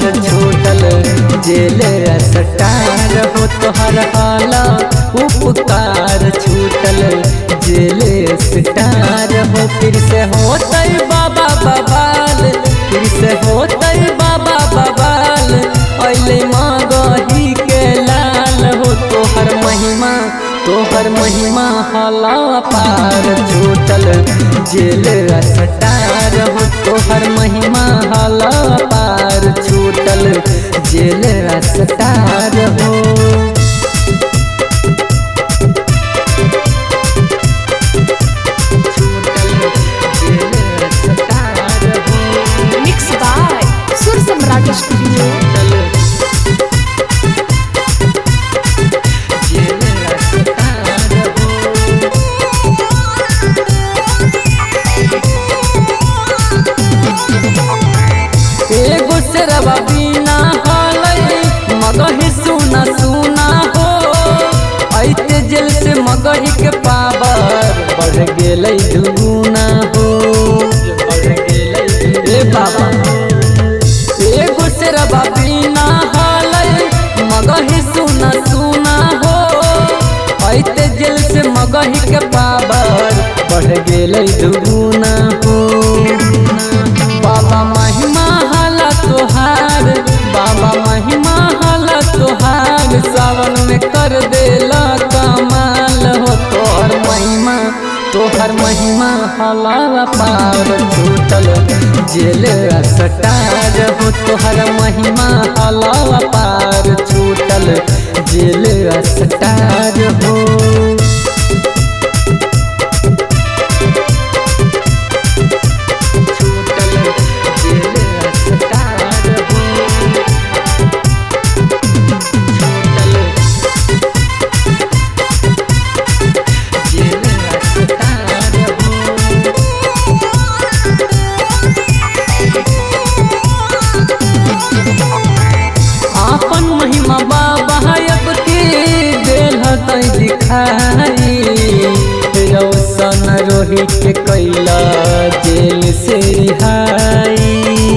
छूटल जेल अस्टार हो तोहर हाला उपकार छूटल जेल अस्टार हो। फिर से होतै बाबा बवाल, फिर से होतै बाबा बवाल, अइले मगही के लाल हो तोहर महिमा हाला पार छूटल जेल अस्टार हो तोहर महिमा हाला पार छूटल जेल अस्टार हो। Mix by Sur Samrat studio. एगो शेरवा बिना हलै मगही सुना सुना हो, ऐते जेल से मगही के पावर बढ़ गेलै दुगुना हो। ए बाबा एगो शेरवा बिना हलै मगही सुना सुना हो, ऐते जेल से मगही के पावर बढ़ गेलै दुगुना हो। बाबा महिमा हाला तोहार, बाबा महिमा हाला तोहार, सावन में कर देला कमाल हो तोहर महिमा हाला पार छूटल जेल अस्टार हो तोहर महिमा हाला पार छूटल जेल अस्टार हो। आपन महिमा बाबा अब के देल हतै दिखाई, रौशन रोहित के कैला जेल से रिहाई।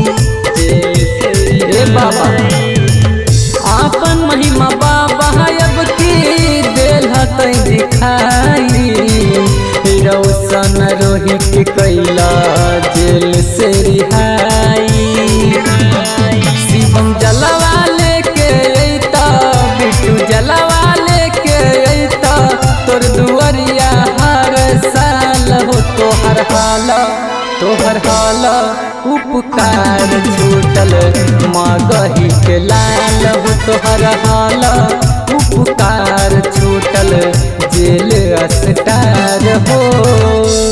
ए बाबा आपन महिमा बाबा अब के देल हतै दिखाई, रौशन रोहित के कैला जेल से रिहाई। शिवम जलवा लेके अइता, बिट्टू जलवा लेके अइता, तोर दुआरिया हर साल हो तोहर हाला उपकार छूटल मगही के लाल हो तोहर हाला उपकार छूटल जेल अस्टार हो।